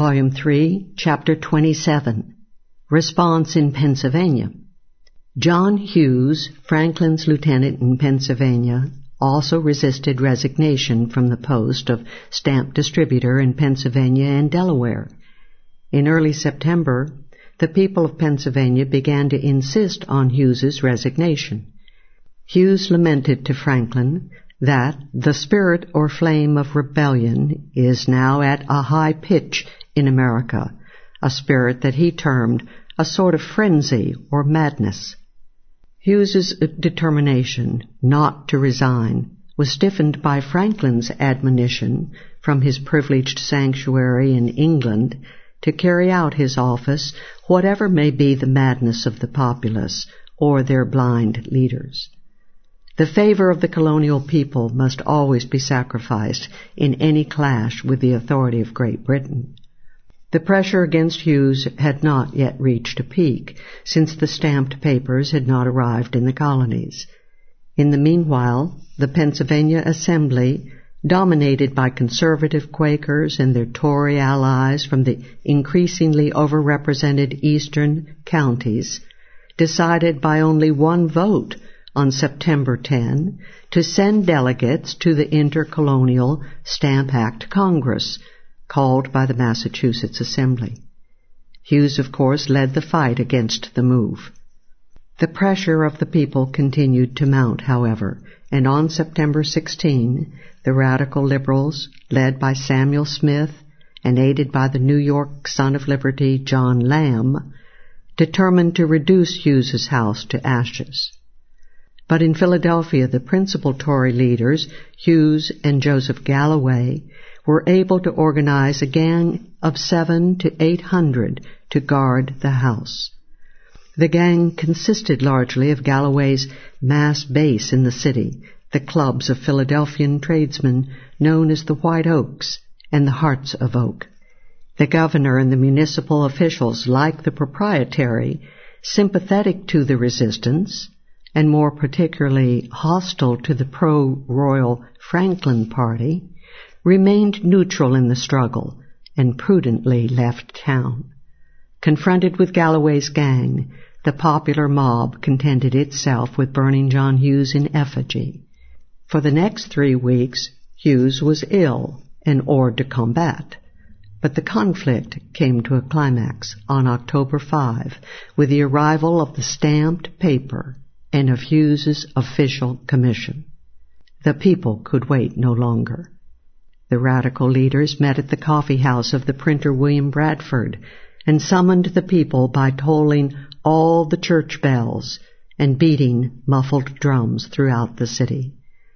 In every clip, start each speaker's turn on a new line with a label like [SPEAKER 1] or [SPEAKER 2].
[SPEAKER 1] Volume 3, Chapter 27, Response in Pennsylvania. John Hughes, Franklin's lieutenant in Pennsylvania, also resisted resignation from the post of stamp distributor in Pennsylvania and Delaware. In early September, the people of Pennsylvania began to insist on Hughes's resignation. Hughes lamented to Franklin that the spirit or flame of rebellion is now at a high pitch in America, a spirit that he termed a sort of frenzy or madness. Hughes's determination not to resign was stiffened by Franklin's admonition from his privileged sanctuary in England to carry out his office, whatever may be the madness of the populace or their blind leaders. The favor of the colonial people must always be sacrificed in any clash with the authority of Great Britain. The pressure against Hughes had not yet reached a peak, since the stamped papers had not arrived in the colonies. In the meanwhile, the Pennsylvania Assembly, dominated by conservative Quakers and their Tory allies from the increasingly overrepresented eastern counties, decided by only one vote on September 10 to send delegates to the Intercolonial Stamp Act Congress, called by the Massachusetts Assembly. Hughes, of course, led the fight against the move. The pressure of the people continued to mount, however, and on September 16, the radical liberals, led by Samuel Smith and aided by the New York Son of Liberty, John Lamb, determined to reduce Hughes's house to ashes. But in Philadelphia, the principal Tory leaders, Hughes and Joseph Galloway, were able to organize a gang of 700 to 800 to guard the house. The gang consisted largely of Galloway's mass base in the city, the clubs of Philadelphian tradesmen known as the White Oaks and the Hearts of Oak. The governor and the municipal officials, like the proprietary, sympathetic to the resistance, and more particularly hostile to the pro-royal Franklin party, remained neutral in the struggle and prudently left town. Confronted with Galloway's gang, the popular mob contented itself with burning John Hughes in effigy. For the next 3 weeks, Hughes was ill and hors de combat, but the conflict came to a climax on October 5 with the arrival of the stamped paper and of Hughes's official commission. The people could wait no longer. The radical leaders met at the coffee house of the printer William Bradford and summoned the people by tolling all the church bells and beating muffled drums throughout the city.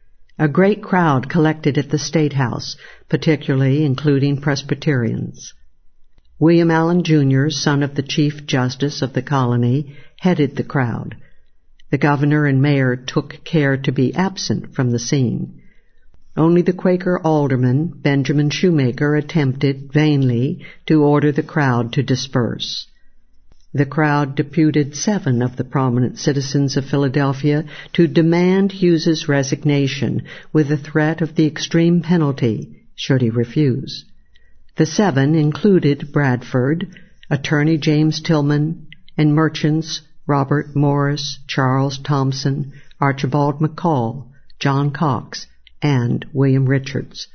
[SPEAKER 1] A great crowd collected at the State House, particularly including Presbyterians. William Allen, Jr., son of the Chief Justice of the colony, headed the crowd. The governor and mayor took care to be absent from the scene. Only the Quaker alderman, Benjamin Shoemaker, attempted vainly to order the crowd to disperse. The crowd deputed 7 of the prominent citizens of Philadelphia to demand Hughes's resignation with the threat of the extreme penalty should he refuse. The 7 included Bradford, attorney James Tillman, and merchants Robert Morris, Charles Thompson, Archibald McCall, John Cox, and William Richards.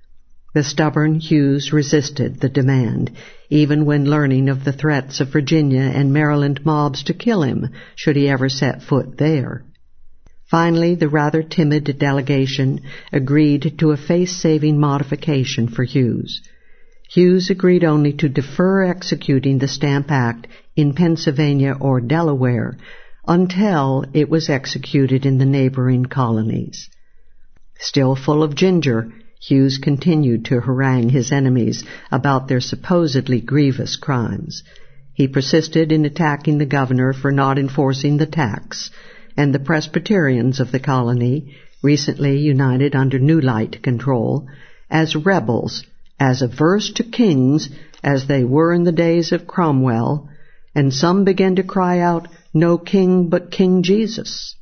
[SPEAKER 1] The stubborn Hughes resisted the demand, even when learning of the threats of Virginia and Maryland mobs to kill him should he ever set foot there. Finally, the rather timid delegation agreed to a face-saving modification for Hughes. Hughes agreed only to defer executing the Stamp Act in Pennsylvania or Delaware until it was executed in the neighboring colonies. Still full of ginger, Hughes continued to harangue his enemies about their supposedly grievous crimes. He persisted in attacking the governor for not enforcing the tax, and the Presbyterians of the colony, recently united under New Light control, as rebels, as averse to kings as they were in the days of Cromwell, and some began to cry out, "No king but King Jesus."